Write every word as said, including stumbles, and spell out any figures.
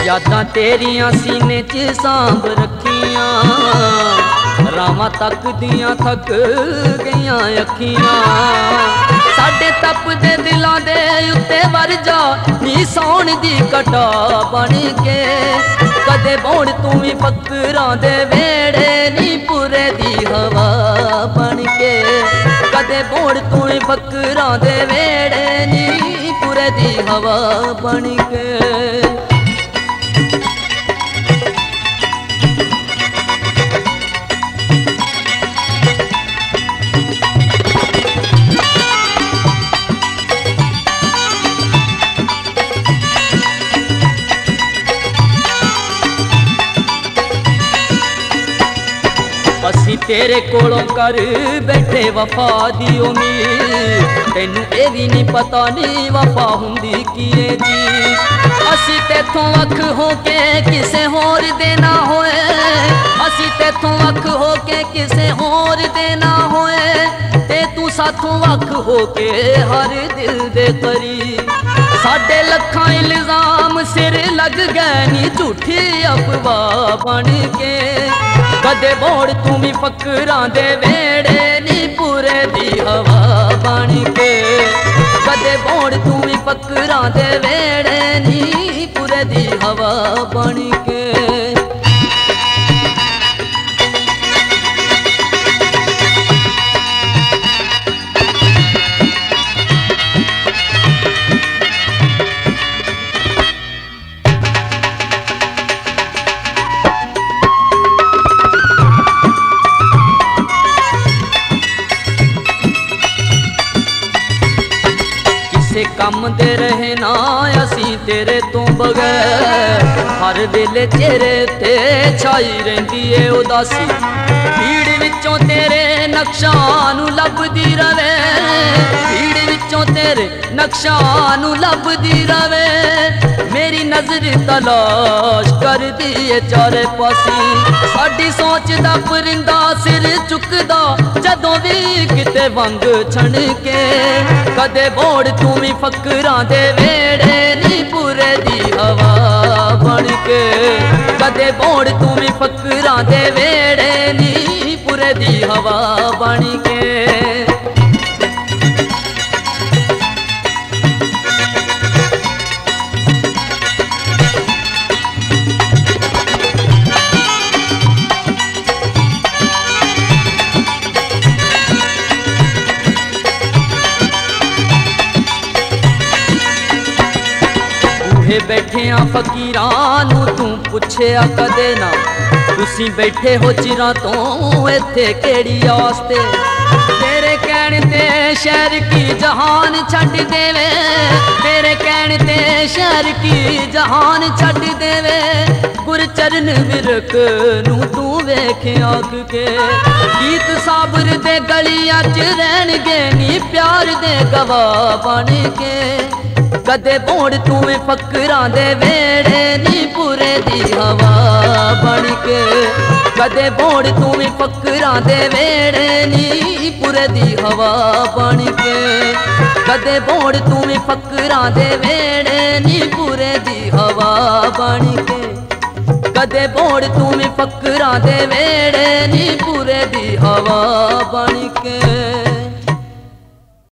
यादां तेरियां सीने च सांभ रखियां, रावां तक दियां थक गईयां अखियां। साडे तपदे दिलां दे उत्ते वर जा नी सौण दी घटा बन के। कदे बौड़ तू भी फकरां दे वेड़े नी पुरे दी हवा बन के। कदे बौड़ तू भी फकरां दे वेड़े नी पुरे दी हवा बन के। असी तेरे कोलों कर बैठे वफा दी उम्मीद, तैनू ये भी नहीं पता नहीं वफा हुंदी कीए जी। असी तेथों अख हो के किसे होर देना होए, असी तेथों अख हो के किसे होर देना होए, ते तू साथों अख हो के हर दिल दे करीब। साडे लखां इल्जाम सिर लग गए नी झूठी अफवाह बन के। कदे बौड़ तू भी फकरां दे वेड़े नी पुरे दी हवा बन के। कदे बौड़ तू भी फकरां दे वेड़े नी पुरे दी हवा बन के। कम दे रहे ना असी तेरे तो बगैर, हर वेले चेहरे ते छाई रहिंदी ए उदासी। भीड़ विचों तेरे नक्शां नू लभदी रवे, भीड़ विचों तेरे नक्शां नू लभदी रवे। मेरी नजर तलाश कर दी ए चारे पासी। साडी सोच दा परिंदा सिर चुकदा जदों भी किते वंग छण के। कदे बौड़ तू भी फकरां दे वेड़े नी पुरे दी हवा बन के। कदे बौड़ तू भी फकरां दे वेड़े नी पुरे दी हवा बन के। बैठे फकीरां नू तू पुछया कदे ना, तुसी बैठे हो चिरां तो इत्थे केड़ी आस्ते। तेरे कहने ते शहर की जहान छड्ड देवे, तेरे कहने ते शहर की जहान छड्ड देवे। गुरचरण विरक नू तू वेख आख के। गीत साबर दे गलियां च रहणगे नी प्यार दे गवाह बन के। कदे बौड़ तू भी फकरां दे वेड़े नी पुरे दी हवा बन के। कदे बौड़ तू भी फकरां दे वेड़े नी पुरे दी हवा बन के। कदे बौड़ तू भी फकरां दे वेड़े नी पुरे दी हवा बन के। कदे बौड़ तू भी फकरां दे वेड़े नी पुरे दी हवा बन के।